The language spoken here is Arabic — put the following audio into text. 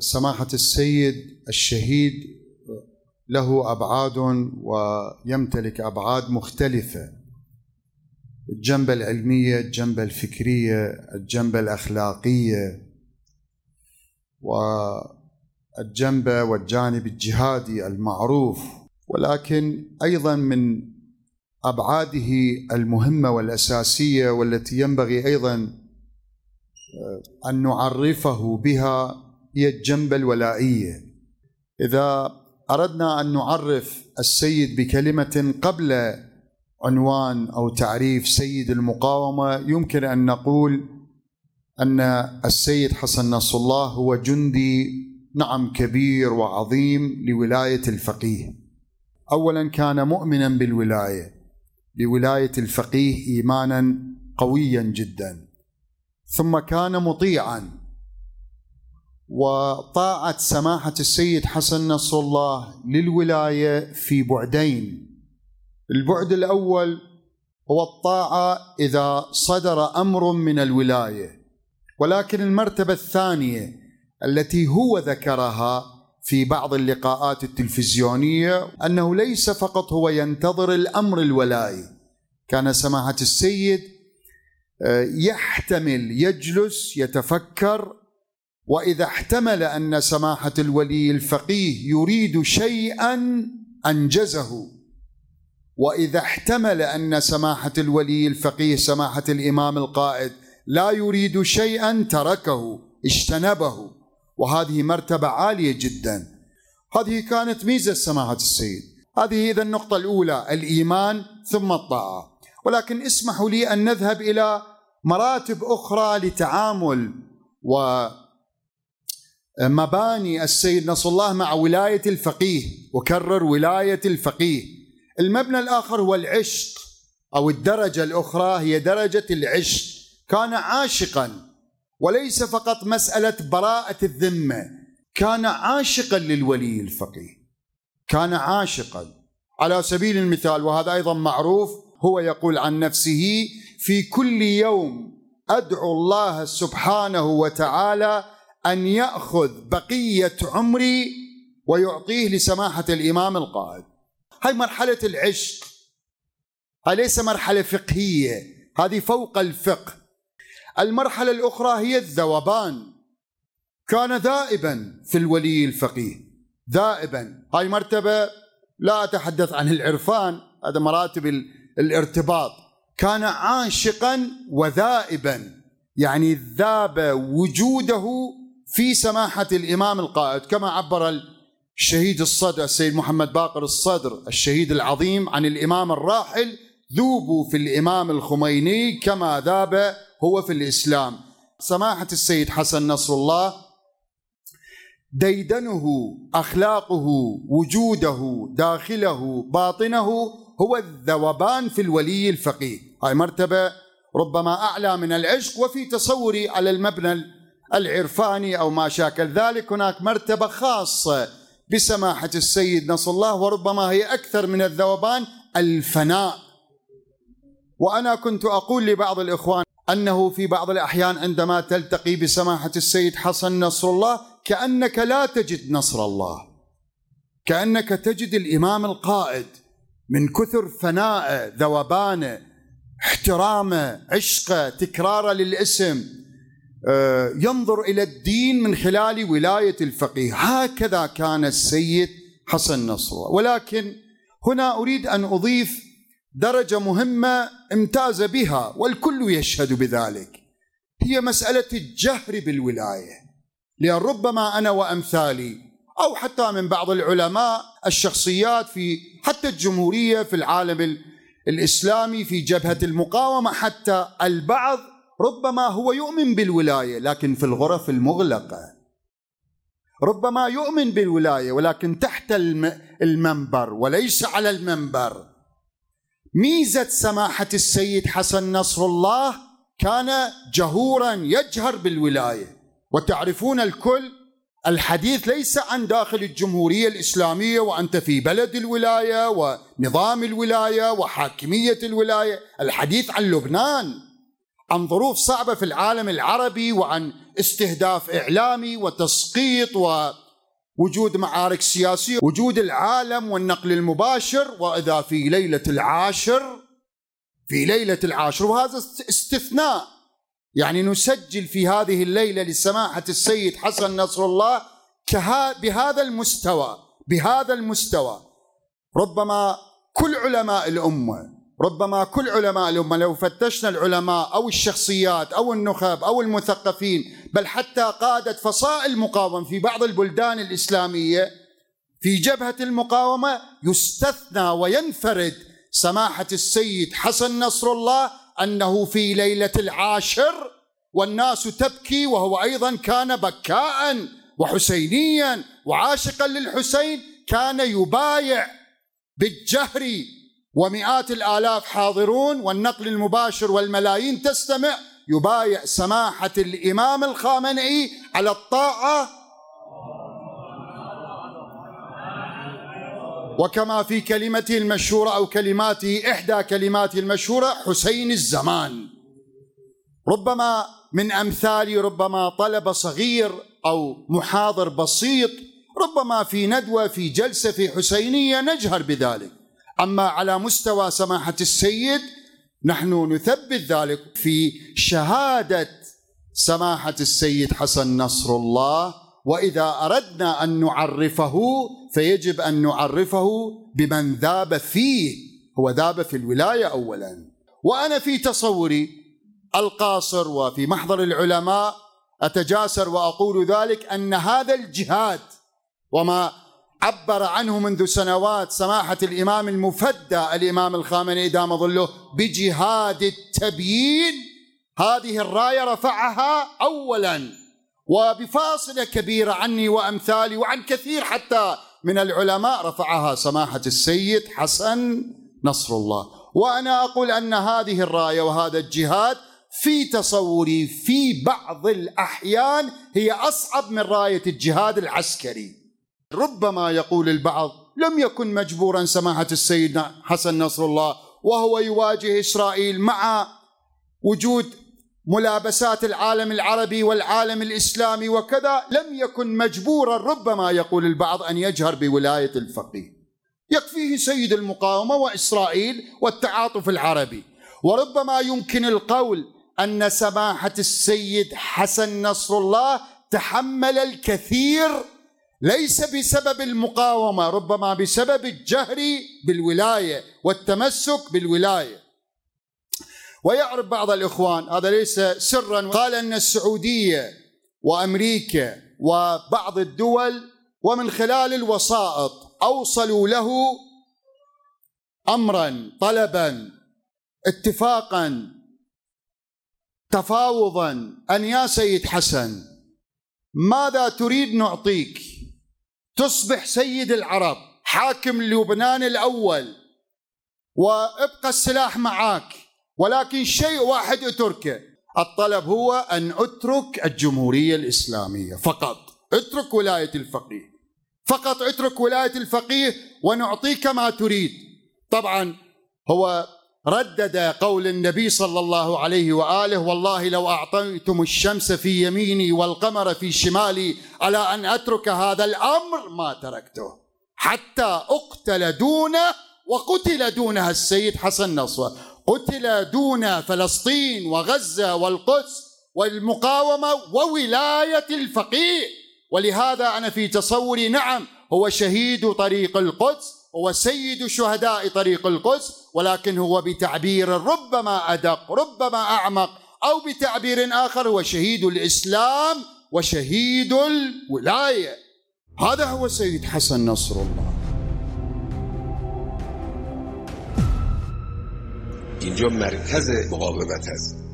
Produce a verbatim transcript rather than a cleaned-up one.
سماحة السيد الشهيد له أبعاد ويمتلك أبعاد مختلفة، الجنبة العلمية، الجنبة الفكرية، الجنبة الأخلاقية، والجنبة والجانب الجهادي المعروف. ولكن أيضا من أبعاده المهمة والأساسية والتي ينبغي أيضا أن نعرفه بها هي الجنبة الولائية. إذا أردنا أن نعرف السيد بكلمة قبل عنوان أو تعريف سيد المقاومة، يمكن أن نقول أن السيد حسن نصر الله هو جندي نعم كبير وعظيم لولاية الفقيه. أولا كان مؤمنا بالولاية، بولاية الفقيه إيمانا قويا جدا، ثم كان مطيعا، وطاعة سماحة السيد حسن نصر الله للولاية في بعدين. البعد الأول هو الطاعة إذا صدر أمر من الولاية، ولكن المرتبة الثانية التي هو ذكرها في بعض اللقاءات التلفزيونية أنه ليس فقط هو ينتظر الأمر الولائي، كان سماحة السيد يحتمل يجلس يتفكر، وإذا احتمل أن سماحة الولي الفقيه يريد شيئا أنجزه، وإذا احتمل أن سماحة الولي الفقيه سماحة الإمام القائد لا يريد شيئا تركه اجتنبه، وهذه مرتبة عالية جدا. هذه كانت ميزة سماحة السيد. هذه إذا النقطة الأولى الإيمان ثم الطاعة. ولكن اسمحوا لي أن نذهب إلى مراتب أخرى لتعامل ومباني السيد نصر الله مع ولاية الفقيه. وكرر ولاية الفقيه. المبنى الآخر هو العشق، أو الدرجة الأخرى هي درجة العشق. كان عاشقا، وليس فقط مسألة براءة الذمة، كان عاشقا للولي الفقيه، كان عاشقا. على سبيل المثال، وهذا أيضا معروف، هو يقول عن نفسه: في كل يوم أدعو الله سبحانه وتعالى أن يأخذ بقية عمري ويعطيه لسماحة الإمام القائد. هاي مرحلة العشق، هاي ليس مرحلة فقهية، هذه فوق الفقه. المرحلة الأخرى هي الذوبان. كان ذائبا في الولي الفقيه، ذائبا. هاي مرتبة لا أتحدث عن العرفان، هذا مراتب الارتباط. كان عاشقا وذائبا، يعني ذاب وجوده في سماحة الإمام القائد، كما عبر الشهيد الصدر السيد محمد باقر الصدر الشهيد العظيم عن الإمام الراحل: ذوبوا في الإمام الخميني كما ذاب هو في الإسلام. سماحة السيد حسن نصر الله ديدنه، أخلاقه، وجوده، داخله، باطنه، هو الذوبان في الولي الفقيه. هاي مرتبة ربما أعلى من العشق. وفي تصوري على المبنى العرفاني أو ما شاكل ذلك، هناك مرتبة خاصة بسماحة السيد نصر الله، وربما هي أكثر من الذوبان، الفناء. وأنا كنت أقول لبعض الإخوان أنه في بعض الأحيان عندما تلتقي بسماحة السيد حسن نصر الله كأنك لا تجد نصر الله، كأنك تجد الإمام القائد، من كثر فناء، ذوبانه، احترامه، عشقه، تكراره للاسم، ينظر إلى الدين من خلال ولاية الفقيه. هكذا كان السيد حسن نصر الله. ولكن هنا أريد أن أضيف درجة مهمة امتاز بها والكل يشهد بذلك، هي مسألة الجهر بالولاية. لأن ربما أنا وأمثالي أو حتى من بعض العلماء الشخصيات في حتى الجمهورية، في العالم الإسلامي، في جبهة المقاومة، حتى البعض ربما هو يؤمن بالولاية لكن في الغرف المغلقة، ربما يؤمن بالولاية ولكن تحت المنبر وليس على المنبر. ميزة سماحة السيد حسن نصر الله كان جهورا، يجهر بالولاية. وتعرفون الكل الحديث ليس عن داخل الجمهورية الإسلامية وأنت في بلد الولاية ونظام الولاية وحاكمية الولاية، الحديث عن لبنان، عن ظروف صعبة في العالم العربي، وعن استهداف إعلامي وتسقيط ووجود معارك سياسية، وجود العالم والنقل المباشر. وإذا في ليلة العاشر في ليلة العاشر وهذا استثناء، يعني نسجل في هذه الليلة لسماحة السيد حسن نصر الله بهذا المستوى بهذا المستوى ربما كل علماء الأمة ربما كل علماء الأمة لو فتشنا العلماء أو الشخصيات أو النخب أو المثقفين، بل حتى قادة فصائل المقاومة في بعض البلدان الإسلامية في جبهة المقاومة، يستثنى وينفرد سماحة السيد حسن نصر الله أنه في ليلة العاشر والناس تبكي، وهو أيضا كان بكاء وحسينيا وعاشقا للحسين، كان يبايع بالجهر ومئات الآلاف حاضرون والنقل المباشر والملايين تستمع، يبايع سماحة الإمام الخامنئي على الطاعة، وكما في كلمته المشهورة أو كلماته إحدى كلماته المشهورة حسين الزمان. ربما من أمثالي ربما طلب صغير أو محاضر بسيط، ربما في ندوة في جلسة في حسينية نجهر بذلك، أما على مستوى سماحة السيد نحن نثبت ذلك في شهادة سماحة السيد حسن نصر الله. وإذا أردنا أن نعرفه فيجب أن نعرفه بمن ذاب فيه، هو ذاب في الولاية أولا. وأنا في تصوري القاصر وفي محضر العلماء أتجاسر وأقول ذلك أن هذا الجهاد وما عبر عنه منذ سنوات سماحة الإمام المفدى الإمام الخامنئي دام ظله بجهاد التبيين، هذه الراية رفعها أولا وبفاصلة كبيرة عني وأمثالي وعن كثير حتى من العلماء رفعها سماحة السيد حسن نصر الله. وأنا أقول أن هذه الراية وهذا الجهاد في تصوري في بعض الأحيان هي أصعب من راية الجهاد العسكري. ربما يقول البعض لم يكن مجبورا سماحة السيد حسن نصر الله وهو يواجه إسرائيل مع وجود ملابسات العالم العربي والعالم الإسلامي وكذا، لم يكن مجبورا ربما يقول البعض أن يجهر بولاية الفقيه، يكفيه سيد المقاومة وإسرائيل والتعاطف العربي. وربما يمكن القول أن سماحة السيد حسن نصر الله تحمل الكثير ليس بسبب المقاومة، ربما بسبب الجهر بالولاية والتمسك بالولاية. ويعرف بعض الإخوان هذا ليس سرا، قال أن السعودية وأمريكا وبعض الدول ومن خلال الوسائط أوصلوا له أمرا طلبا اتفاقا تفاوضا أن يا سيد حسن ماذا تريد نعطيك، تصبح سيد العرب حاكم لبنان الأول وابقى السلاح معك، ولكن شيء واحد اتركه، الطلب هو أن أترك الجمهورية الإسلامية فقط، اترك ولاية الفقيه فقط، اترك ولاية الفقيه ونعطيك ما تريد. طبعا هو ردد قول النبي صلى الله عليه وآله والله لو أعطيتم الشمس في يميني والقمر في شمالي على أن أترك هذا الأمر ما تركته حتى أقتل دونه، وقتل دونها السيد حسن نصر، قتل دون فلسطين وغزة والقدس والمقاومة وولاية الفقيه. ولهذا أنا في تصوري نعم هو شهيد طريق القدس، هو سيد شهداء طريق القدس، ولكن هو بتعبير ربما أدق ربما أعمق أو بتعبير آخر هو شهيد الإسلام وشهيد الولاية. هذا هو سيد حسن نصر الله. اینجا مرکز مقاومت است.